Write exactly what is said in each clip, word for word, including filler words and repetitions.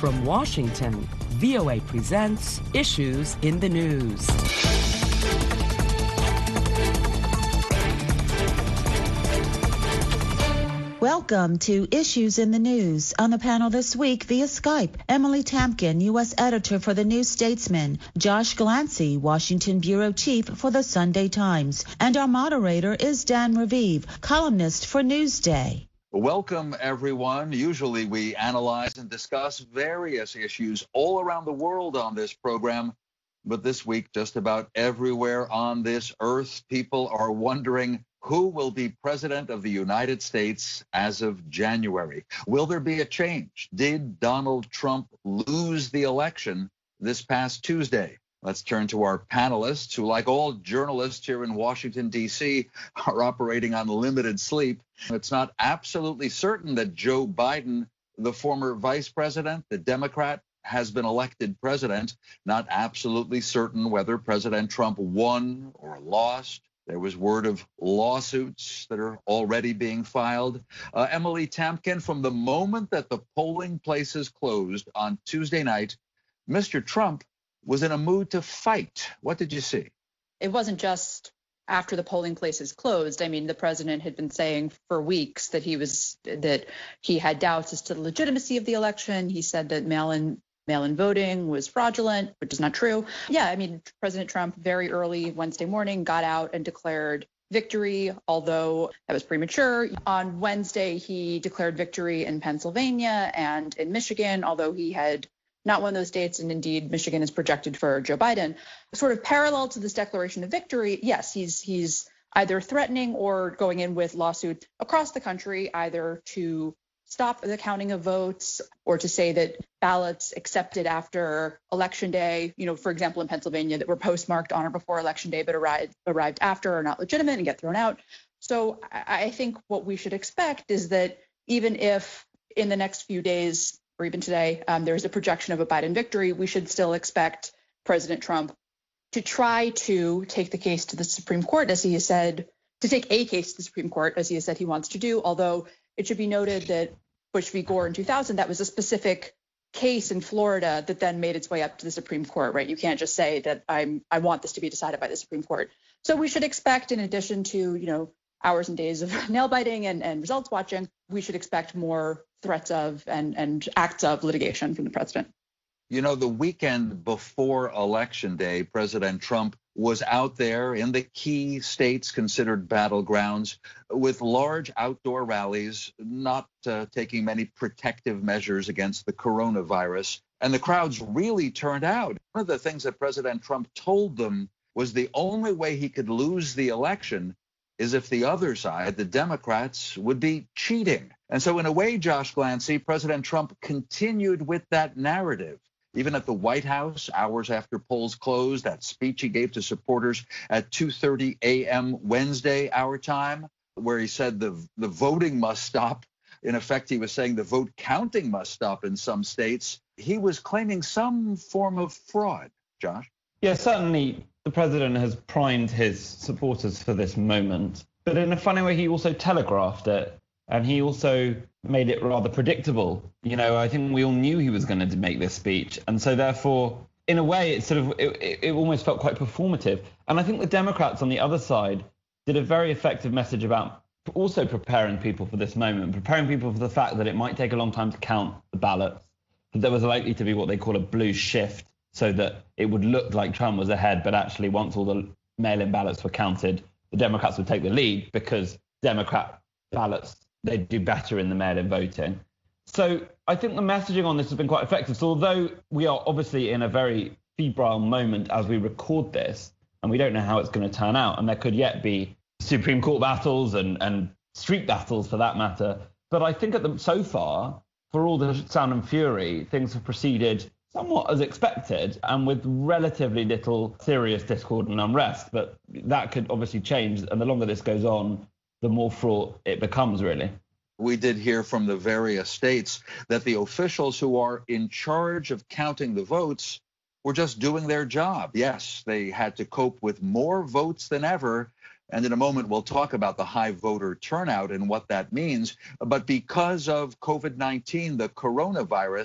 From Washington, V O A presents Issues in the News. Welcome to Issues in the News. On the panel this week via Skype, Emily Tamkin, U S editor for the New Statesman, Josh Glancy, Washington bureau chief for the Sunday Times, and our moderator is Dan Raviv, columnist for Newsday. Welcome, everyone. Usually we analyze and discuss various issues all around the world on this program, but this week, just about everywhere on this earth, people are wondering who will be president of the United States as of January. Will there be a change? Did Donald Trump lose the election this past Tuesday? Let's turn to our panelists who, like all journalists here in Washington, D C, are operating on limited sleep. It's not absolutely certain that Joe Biden, the former vice president, the Democrat, has been elected president. Not absolutely certain whether President Trump won or lost. There was word of lawsuits that are already being filed. Uh, Emily Tamkin, from the moment that the polling places closed on Tuesday night, Mister Trump was in a mood to fight. What did you see? It wasn't just after the polling places closed. I mean, the president had been saying for weeks that he was that he had doubts as to the legitimacy of the election. He said that mail-in mail-in voting was fraudulent, which is not true. Yeah, I mean, President Trump very early Wednesday morning got out and declared victory, although that was premature. On Wednesday, he declared victory in Pennsylvania and in Michigan, although he had not won those states, and indeed Michigan is projected for Joe Biden. Sort of parallel to this declaration of victory, yes, he's he's either threatening or going in with lawsuits across the country, either to stop the counting of votes or to say that ballots accepted after Election Day, you know, for example, in Pennsylvania, that were postmarked on or before Election Day but arrived arrived after are not legitimate and get thrown out. So I, I think what we should expect is that even if in the next few days or even today, um, there's a projection of a Biden victory, we should still expect President Trump to try to take the case to the Supreme Court, as he has said, to take a case to the Supreme Court, as he has said he wants to do. Although it should be noted that Bush v. Gore in two thousand, that was a specific case in Florida that then made its way up to the Supreme Court, right? You can't just say that I'm I want this to be decided by the Supreme Court. So we should expect, in addition to, you know, hours and days of nail biting and, and results watching, we should expect more threats of and, and acts of litigation from the president. You know, the weekend before Election Day, President Trump was out there in the key states considered battlegrounds with large outdoor rallies, not uh, taking many protective measures against the coronavirus. And the crowds really turned out. One of the things that President Trump told them was the only way he could lose the election is if the other side, the Democrats, would be cheating. And so in a way, Josh Glancy, President Trump continued with that narrative. Even at the White House, hours after polls closed, that speech he gave to supporters at two thirty a.m. Wednesday, our time, where he said the, the voting must stop. In effect, he was saying the vote counting must stop in some states. He was claiming some form of fraud, Josh. Yeah, certainly the president has primed his supporters for this moment. But in a funny way, he also telegraphed it. And he also made it rather predictable. You know, I think we all knew he was going to make this speech. And so therefore, in a way, it sort of it, it almost felt quite performative. And I think the Democrats on the other side did a very effective message about also preparing people for this moment, preparing people for the fact that it might take a long time to count the ballots, that there was likely to be what they call a blue shift, so that it would look like Trump was ahead, but actually once all the mail-in ballots were counted, the Democrats would take the lead because Democrat ballots, they do better in the mail-in voting. So I think the messaging on this has been quite effective. So although we are obviously in a very febrile moment as we record this, and we don't know how it's going to turn out, and there could yet be Supreme Court battles and, and street battles for that matter. But I think at the, so far, for all the sound and fury, things have proceeded somewhat as expected and with relatively little serious discord and unrest. But that could obviously change, and the longer this goes on, the more fraught it becomes, really. We did hear from the various states that the officials who are in charge of counting the votes were just doing their job. Yes, they had to cope with more votes than ever, And in a moment, we'll talk about the high voter turnout and what that means. But because of COVID nineteen, the coronavirus,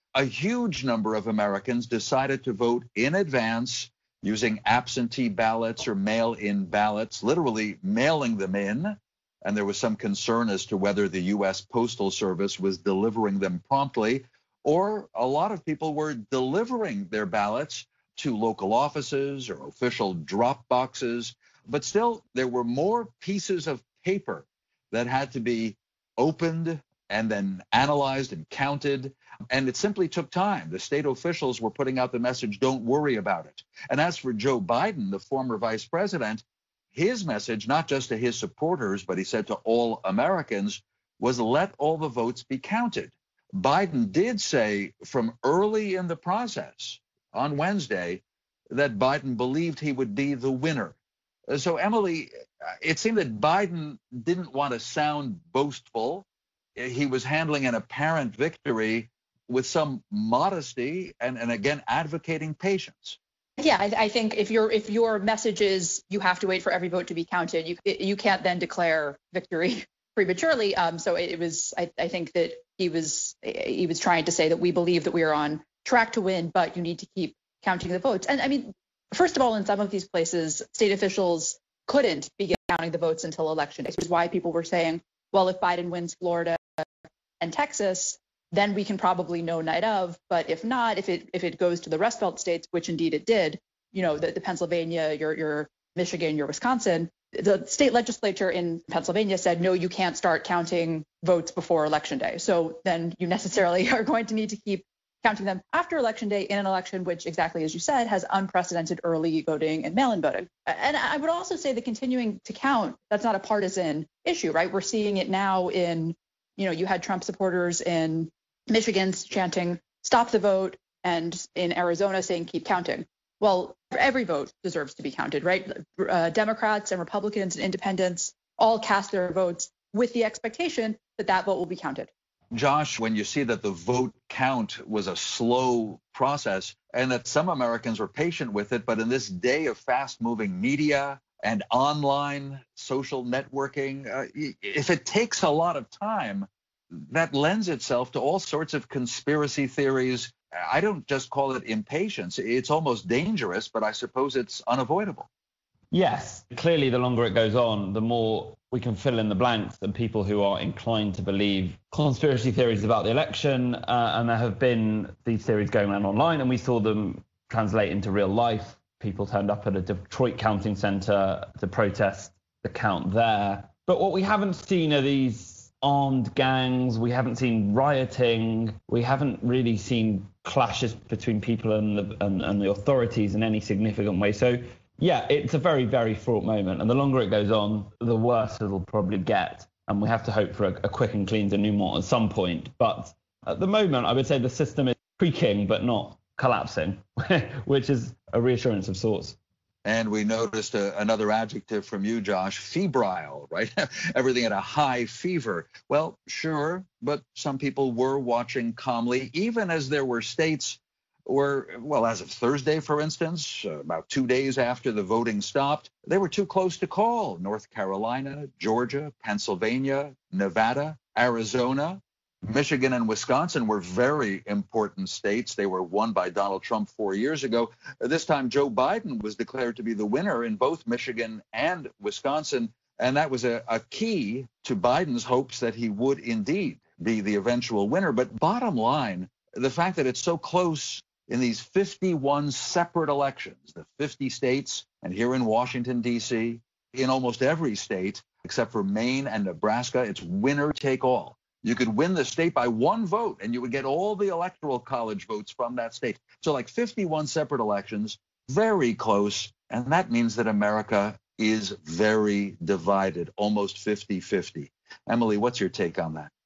a huge number of Americans decided to vote in advance using absentee ballots or mail-in ballots, literally mailing them in. And there was some concern as to whether the U S Postal Service was delivering them promptly, or a lot of people were delivering their ballots to local offices or official drop boxes. But still, there were more pieces of paper that had to be opened and then analyzed and counted. And it simply took time. The state officials were putting out the message, don't worry about it. And as for Joe Biden, the former vice president, his message, not just to his supporters, but he said to all Americans, was let all the votes be counted. Biden did say from early in the process on Wednesday that Biden believed he would be the winner. So, Emily, it seemed that Biden didn't want to sound boastful. He was handling an apparent victory with some modesty and, and again, advocating patience. Yeah, I, I think if your if your message is you have to wait for every vote to be counted, you you can't then declare victory prematurely. Um, so it, it was, I, I think that he was he was trying to say that we believe that we are on track to win, but you need to keep counting the votes. And I mean, first of all, in some of these places, state officials couldn't begin counting the votes until election day, which is why people were saying, well, if Biden wins Florida and Texas, then we can probably know night of. But if not, if it if it goes to the Rust Belt states, which indeed it did, you know, the, the Pennsylvania, your your Michigan, your Wisconsin, the state legislature in Pennsylvania said, no, you can't start counting votes before election day. So then you necessarily are going to need to keep counting them after election day in an election which, exactly as you said, has unprecedented early voting and mail-in voting. And I would also say that continuing to count, that's not a partisan issue, right? We're seeing it now in, you know, you had Trump supporters in Michigan chanting, stop the vote, and in Arizona saying, keep counting. Well, every vote deserves to be counted, right? Uh, Democrats and Republicans and independents all cast their votes with the expectation that that vote will be counted. Josh, when you see that the vote count was a slow process and that some Americans were patient with it, but in this day of fast-moving media and online social networking, uh, if it takes a lot of time, that lends itself to all sorts of conspiracy theories. I don't just call it impatience. It's almost dangerous, but I suppose it's unavoidable. Yes, clearly the longer it goes on, the more we can fill in the blanks and people who are inclined to believe conspiracy theories about the election. Uh, and there have been these theories going around online, and we saw them translate into real life. People turned up at a Detroit counting center to protest the count there. But what we haven't seen are these armed gangs. We haven't seen rioting. We haven't really seen clashes between people and the, and, and the authorities in any significant way. So yeah, it's a very, very fraught moment. And the longer it goes on, the worse it'll probably get. And we have to hope for a, a quick and clean denouement at some point. But at the moment, I would say the system is creaking, but not collapsing, which is a reassurance of sorts. And we noticed a, another adjective from you, Josh, febrile, right? Everything at a high fever. Well, sure, but some people were watching calmly, even as there were states where, well, as of Thursday, for instance, uh, about two days after the voting stopped, they were too close to call. North Carolina, Georgia, Pennsylvania, Nevada, Arizona, Michigan and Wisconsin were very important states. They were won by Donald Trump four years ago. This time, Joe Biden was declared to be the winner in both Michigan and Wisconsin. And that was a, a key to Biden's hopes that he would indeed be the eventual winner. But bottom line, the fact that it's so close in these fifty-one separate elections, the fifty states, and here in Washington, D C, in almost every state, except for Maine and Nebraska, it's winner take all. You could win the state by one vote, and you would get all the electoral college votes from that state. So like fifty-one separate elections, very close, and that means that America is very divided, almost fifty-fifty. Emily, what's your take on that?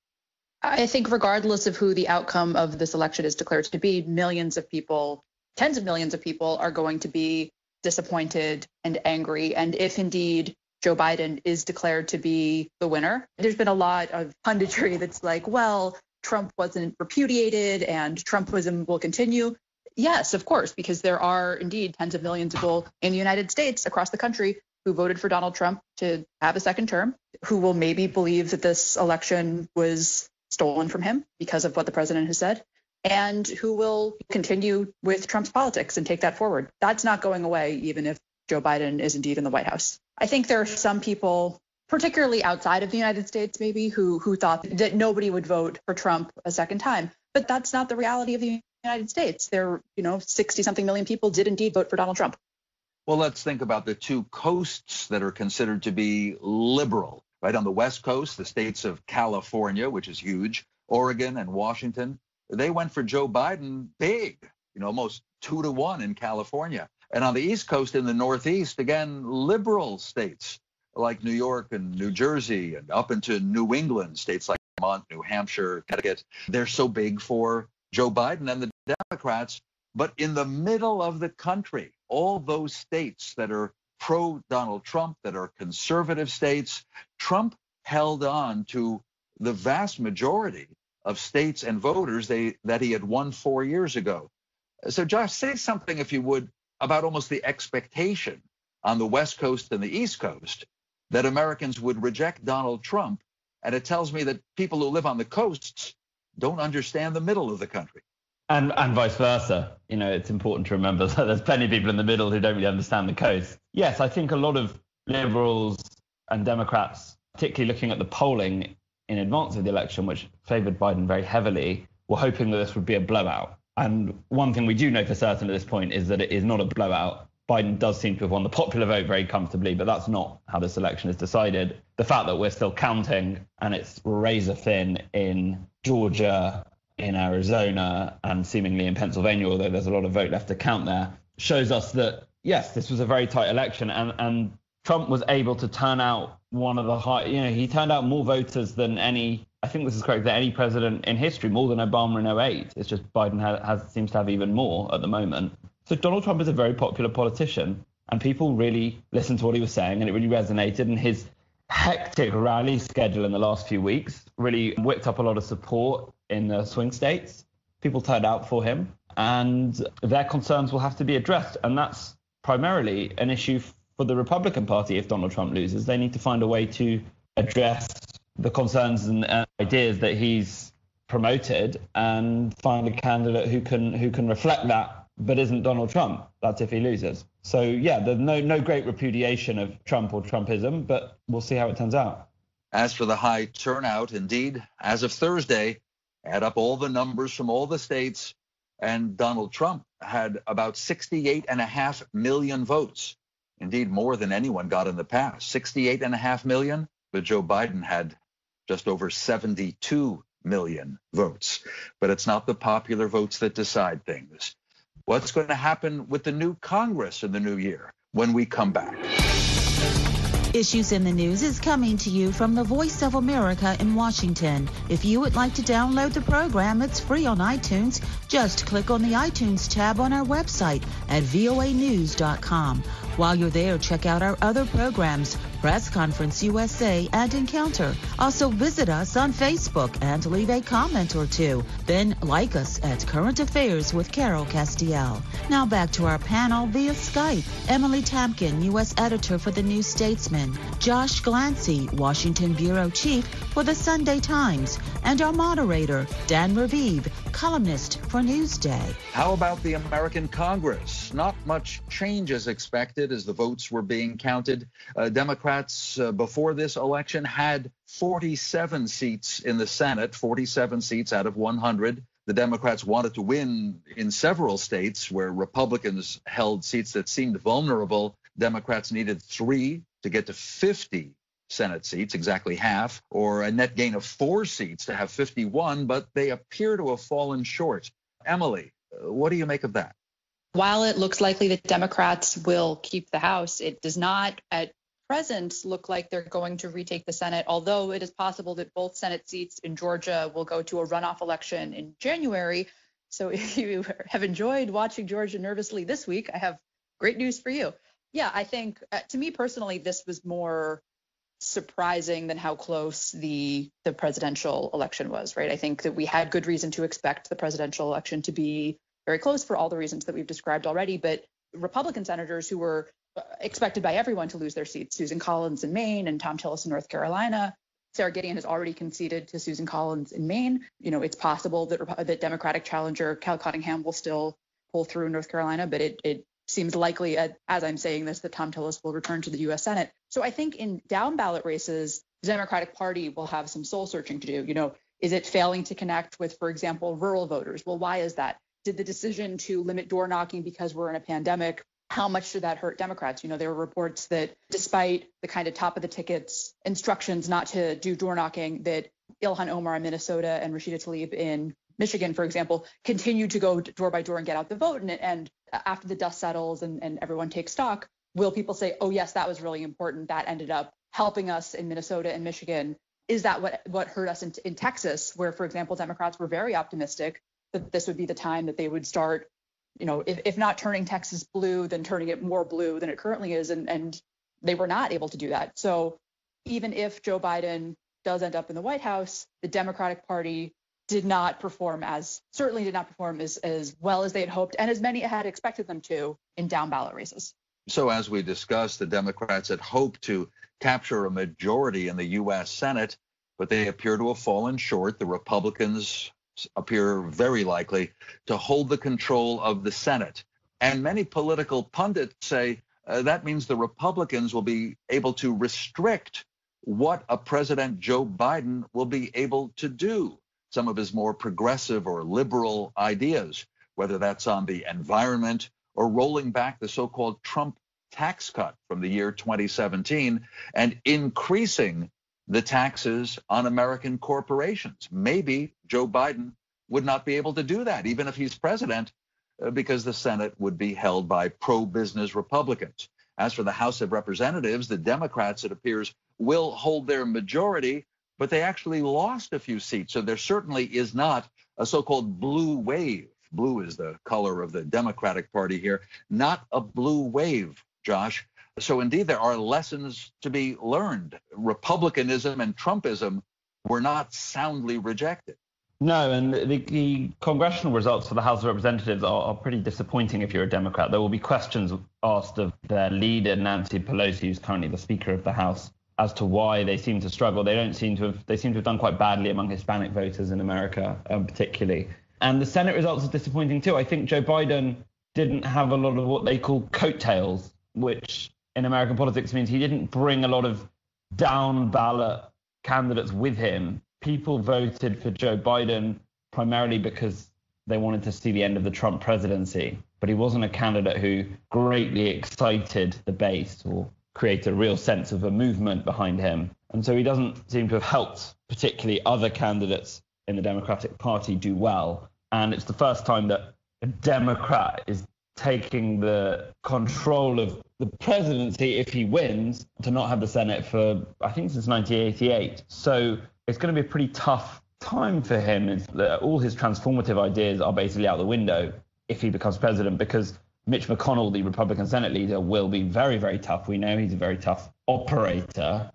I think regardless of who the outcome of this election is declared to be, millions of people, tens of millions of people are going to be disappointed and angry. And if indeed Joe Biden is declared to be the winner, there's been a lot of punditry that's like, well, Trump wasn't repudiated and Trumpism will continue. Yes, of course, because there are indeed tens of millions of people in the United States across the country who voted for Donald Trump to have a second term, who will maybe believe that this election was stolen from him because of what the president has said. and who will continue with Trump's politics and take that forward. That's not going away, even if Joe Biden is indeed in the White House. I think there are some people, particularly outside of the United States, maybe, who who thought that nobody would vote for Trump a second time. But that's not the reality of the United States. There, you know, sixty something million people did indeed vote for Donald Trump. Well, let's think about the two coasts that are considered to be liberal, right? On the West Coast, the states of California, which is huge, Oregon and Washington, they went for Joe Biden big, you know, almost two to one in California. And on the East Coast, in the Northeast, again, liberal states like New York and New Jersey and up into New England, states like Vermont, New Hampshire, Connecticut, they're so big for Joe Biden and the Democrats. But in the middle of the country, all those states that are pro-Donald Trump, that are conservative states, Trump held on to the vast majority of states and voters they, that he had won four years ago. So, Josh, say something, if you would, about almost the expectation on the West Coast and the East Coast that Americans would reject Donald Trump. And it tells me that people who live on the coasts don't understand the middle of the country. And and vice versa. You know, it's important to remember that there's plenty of people in the middle who don't really understand the coast. Yes, I think a lot of liberals and Democrats, particularly looking at the polling in advance of the election, which favored Biden very heavily, were hoping that this would be a blowout. And one thing we do know for certain at this point is that it is not a blowout. Biden does seem to have won the popular vote very comfortably, but that's not how this election is decided. The fact that we're still counting and it's razor thin in Georgia, in Arizona, and seemingly in Pennsylvania, although there's a lot of vote left to count there, shows us that, yes, this was a very tight election, and, and Trump was able to turn out one of the high, you know, he turned out more voters than any, I think this is correct, than any president in history, more than Obama in oh eight. It's just Biden has, has seems to have even more at the moment. So Donald Trump is a very popular politician, and people really listened to what he was saying, and it really resonated. And his hectic rally schedule in the last few weeks really whipped up a lot of support in the swing states. People turned out for him, and their concerns will have to be addressed. And that's primarily an issue for the Republican Party. If Donald Trump loses, they need to find a way to address the concerns and uh, ideas that he's promoted and find a candidate who can who can reflect that, but isn't Donald Trump. That's if he loses. So, yeah, there's no, no great repudiation of Trump or Trumpism, but we'll see how it turns out. As for the high turnout, indeed, as of Thursday, add up all the numbers from all the states, and Donald Trump had about sixty-eight and a half million votes. Indeed, more than anyone got in the past. sixty-eight and a half million, but Joe Biden had just over seventy-two million votes. But it's not the popular votes that decide things. What's going to happen with the new Congress in the new year when we come back? Issues in the News is coming to you from the Voice of America in Washington. If you would like to download the program, it's free on iTunes. Just click on the iTunes tab on our website at V O A news dot com. While you're there, check out our other programs, Press Conference U S A and Encounter. Also visit us on Facebook and leave a comment or two. Then like us at Current Affairs with Carol Castiel. Now back to our panel via Skype. Emily Tamkin, U S Editor for the New Statesman. Josh Glancy, Washington Bureau Chief for the Sunday Times. And our moderator, Dan Raviv, columnist for Newsday. How about the American Congress? Not much change as expected as the votes were being counted. Uh, Democrats uh, before this election had forty-seven seats in the Senate, forty-seven seats out of one hundred. The Democrats wanted to win in several states where Republicans held seats that seemed vulnerable. Democrats needed three to get to fifty Senate seats, exactly half, or a net gain of four seats to have fifty-one, but they appear to have fallen short. Emily, what do you make of that? While it looks likely that Democrats will keep the House, it does not at present look like they're going to retake the Senate, although it is possible that both Senate seats in Georgia will go to a runoff election in January. So if you have enjoyed watching Georgia nervously this week, I have great news for you. Yeah, I think uh, to me personally, this was more surprising than how close the the presidential election was, right? I think that we had good reason to expect the presidential election to be very close for all the reasons that we've described already. But Republican senators who were expected by everyone to lose their seats, Susan Collins in Maine and Tom Tillis in North Carolina, Sarah Gideon has already conceded to Susan Collins in Maine. You know, it's possible that that Democratic challenger Cal Cunningham will still pull through in North Carolina, but it, it seems likely, as I'm saying this, that Thom Tillis will return to the U S Senate. So I think in down ballot races, the Democratic Party will have some soul searching to do. You know, is it failing to connect with, for example, rural voters? Well, why is that? Did the decision to limit door knocking because we're in a pandemic, how much did that hurt Democrats? You know, there were reports that despite the kind of top of the tickets instructions not to do door knocking, that Ilhan Omar in Minnesota and Rashida Tlaib in Michigan, for example, continued to go door by door and get out the vote. And, and after the dust settles and, and everyone takes stock, will people say, oh, yes, that was really important. That ended up helping us in Minnesota and Michigan. Is that what, what hurt us in, in Texas, where, for example, Democrats were very optimistic that this would be the time that they would start, you know, if, if not turning Texas blue, then turning it more blue than it currently is. And, and they were not able to do that. So even if Joe Biden does end up in the White House, the Democratic Party did not perform as, certainly did not perform as, as well as they had hoped and as many had expected them to in down ballot races. So as we discussed, the Democrats had hoped to capture a majority in the U S Senate, but they appear to have fallen short. The Republicans appear very likely to hold the control of the Senate. And many political pundits say uh, that means the Republicans will be able to restrict what a President Joe Biden will be able to do. Some of his more progressive or liberal ideas, whether that's on the environment or rolling back the so-called Trump tax cut from the year twenty seventeen and increasing the taxes on American corporations. Maybe Joe Biden would not be able to do that, even if he's president, uh, because the Senate would be held by pro-business Republicans. As for the House of Representatives, the Democrats, it appears, will hold their majority, but they actually lost a few seats. So there certainly is not a so-called blue wave. Blue is the color of the Democratic Party here, not a blue wave, Josh. So indeed, there are lessons to be learned. Republicanism and Trumpism were not soundly rejected. No, and the, the congressional results for the House of Representatives are, are pretty disappointing if you're a Democrat. There will be questions asked of their leader, Nancy Pelosi, who's currently the Speaker of the House, as to why they seem to struggle. They don't seem to have, they seem to have done quite badly among Hispanic voters in America, um, particularly. And the Senate results are disappointing too. I think Joe Biden didn't have a lot of what they call coattails, which in American politics means he didn't bring a lot of down ballot candidates with him. People voted for Joe Biden primarily because they wanted to see the end of the Trump presidency, but he wasn't a candidate who greatly excited the base or created a real sense of a movement behind him. And so he doesn't seem to have helped particularly other candidates in the Democratic Party do well. And it's the first time that a Democrat is taking the control of the presidency, if he wins, to not have the Senate for, I think, since nineteen eighty-eight. So it's going to be a pretty tough time for him. It's, all his transformative ideas are basically out the window if he becomes president, because Mitch McConnell, the Republican Senate leader, will be very, very tough. We know he's a very tough operator,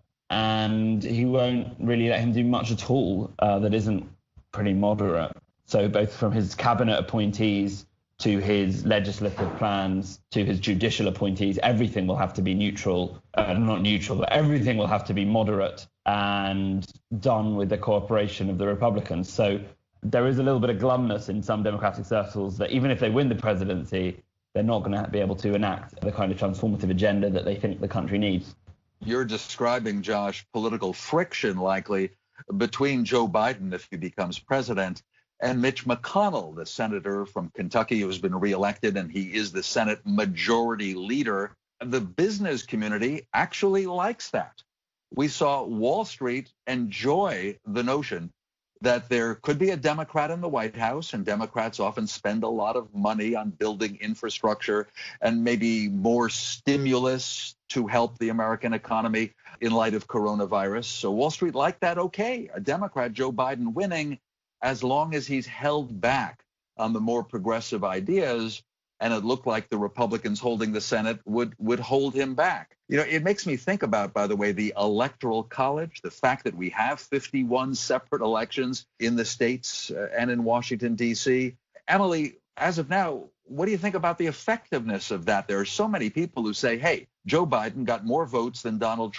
and he won't really let him do much at all uh, that isn't pretty moderate. So both from his cabinet appointees to his legislative plans, to his judicial appointees, everything will have to be neutral, uh, not neutral, but everything will have to be moderate and done with the cooperation of the Republicans. So there is a little bit of glumness in some Democratic circles that even if they win the presidency, they're not going to be able to enact the kind of transformative agenda that they think the country needs. You're describing, Josh, political friction likely between Joe Biden, if he becomes president, and Mitch McConnell, the senator from Kentucky who's been reelected, and he is the Senate majority leader. The business community actually likes that. We saw Wall Street enjoy the notion that there could be a Democrat in the White House, and Democrats often spend a lot of money on building infrastructure and maybe more stimulus to help the American economy in light of coronavirus. So Wall Street liked that. Okay, a Democrat, Joe Biden, winning, as long as he's held back on the more progressive ideas, and it looked like the Republicans holding the Senate would would hold him back. You know, it makes me think about, by the way, the Electoral College, the fact that we have fifty-one separate elections in the states uh, and in Washington, D C. Emily, as of now, what do you think about the effectiveness of that? There are so many people who say, hey, Joe Biden got more votes than Donald Trump.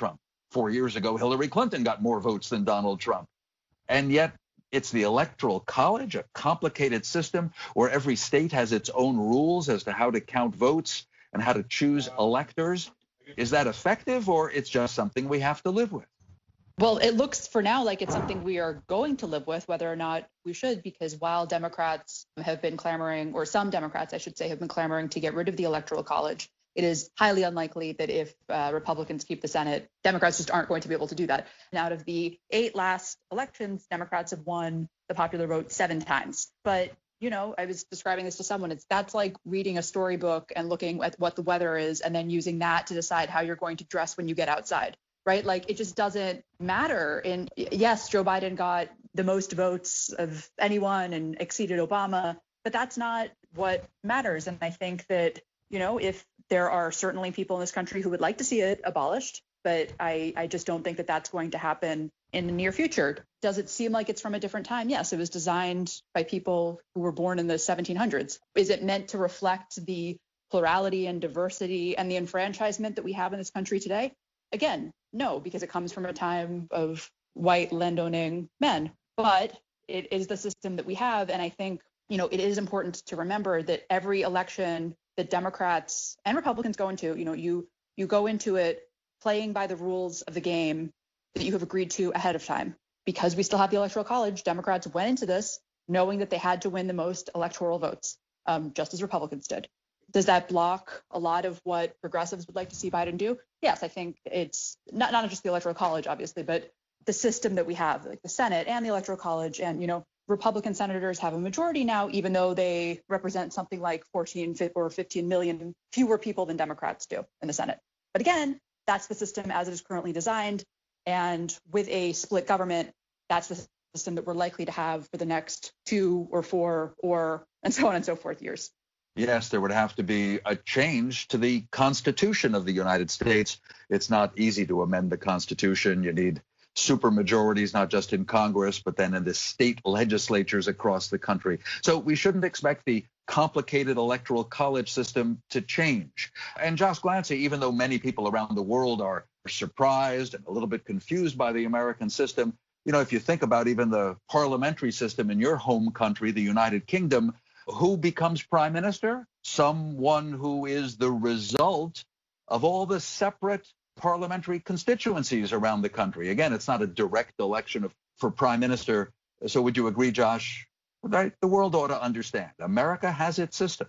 Four years ago, Hillary Clinton got more votes than Donald Trump. And yet it's the Electoral College, a complicated system where every state has its own rules as to how to count votes and how to choose electors. Is that effective, or it's just something we have to live with? Well, it looks for now like it's something we are going to live with, whether or not we should, because while Democrats have been clamoring, or some Democrats, I should say, have been clamoring to get rid of the Electoral College, it is highly unlikely that if uh, Republicans keep the Senate, Democrats just aren't going to be able to do that. And out of the eight last elections, Democrats have won the popular vote seven times. But you know, I was describing this to someone. It's that's like reading a storybook and looking at what the weather is and then using that to decide how you're going to dress when you get outside, right? Like it just doesn't matter. And yes, Joe Biden got the most votes of anyone and exceeded Obama, but that's not what matters. And I think that, you know, if there are certainly people in this country who would like to see it abolished, but I, I just don't think that that's going to happen in the near future. Does it seem like it's from a different time? Yes, it was designed by people who were born in the seventeen hundreds. Is it meant to reflect the plurality and diversity and the enfranchisement that we have in this country today? Again, no, because it comes from a time of white landowning men. But it is the system that we have. And I think, you know, it is important to remember that every election that Democrats and Republicans go into, you know, you you go into it playing by the rules of the game that you have agreed to ahead of time. Because we still have the Electoral College, Democrats went into this knowing that they had to win the most electoral votes, um, just as Republicans did. Does that block a lot of what progressives would like to see Biden do? Yes, I think it's not, not just the Electoral College, obviously, but the system that we have, like the Senate and the Electoral College. And, you know, Republican senators have a majority now, even though they represent something like fourteen or fifteen million fewer people than Democrats do in the Senate. But again, that's the system as it is currently designed. And with a split government, that's the system that we're likely to have for the next two or four or and so on and so forth years. Yes, there would have to be a change to the Constitution of the United States. It's not easy to amend the Constitution. You need super majorities, not just in Congress, but then in the state legislatures across the country. So we shouldn't expect the complicated electoral college system to change. And Josh Glancy, even though many people around the world are surprised and a little bit confused by the American system, you know, if you think about even the parliamentary system in your home country, the United Kingdom, who becomes prime minister? Someone who is the result of all the separate parliamentary constituencies around the country. Again, it's not a direct election of, for prime minister. So would you agree, Josh? Right? The world ought to understand. America has its system.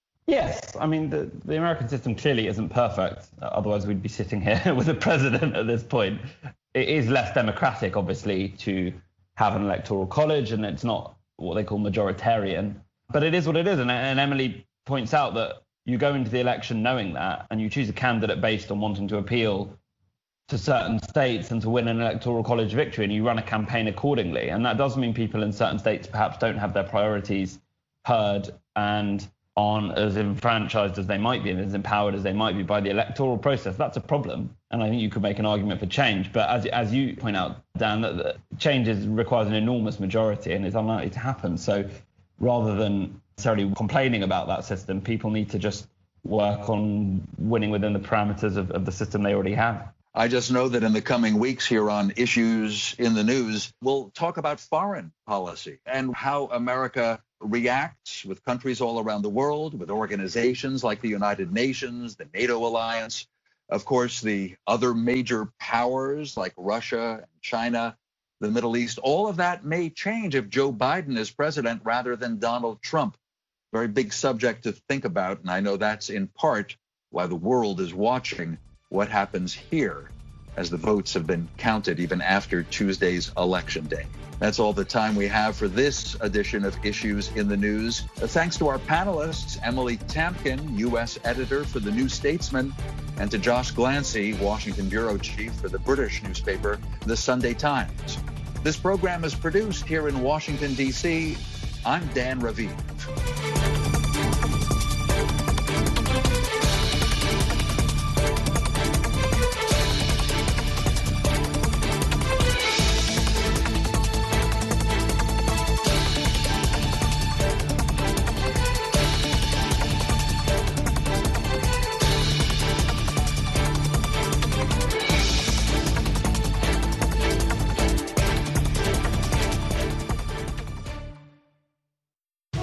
Yes, I mean, the, the American system clearly isn't perfect. Otherwise, we'd be sitting here with a president at this point. It is less democratic, obviously, to have an electoral college, and it's not what they call majoritarian. But it is what it is. And, and Emily points out that you go into the election knowing that, and you choose a candidate based on wanting to appeal to certain states and to win an electoral college victory, and you run a campaign accordingly. And that does mean people in certain states perhaps don't have their priorities heard and aren't as enfranchised as they might be and as empowered as they might be by the electoral process. That's a problem. And I think you could make an argument for change. But as as you point out, Dan, that the change is, requires an enormous majority and it's unlikely to happen. So rather than necessarily complaining about that system, people need to just work on winning within the parameters of, of the system they already have. I just know that in the coming weeks here on Issues in the News, we'll talk about foreign policy and how America reacts with countries all around the world, with organizations like the United Nations, the NATO alliance, of course, the other major powers like Russia and China, the Middle East. All of that may change if Joe Biden is president rather than Donald Trump. Very big subject to think about, and I know that's in part why the world is watching what happens here as the votes have been counted even after Tuesday's election day. That's all the time we have for this edition of Issues in the News. Thanks to our panelists, Emily Tamkin, U S editor for The New Statesman, and to Josh Glancy, Washington bureau chief for the British newspaper, The Sunday Times. This program is produced here in Washington, D C. I'm Dan Raviv.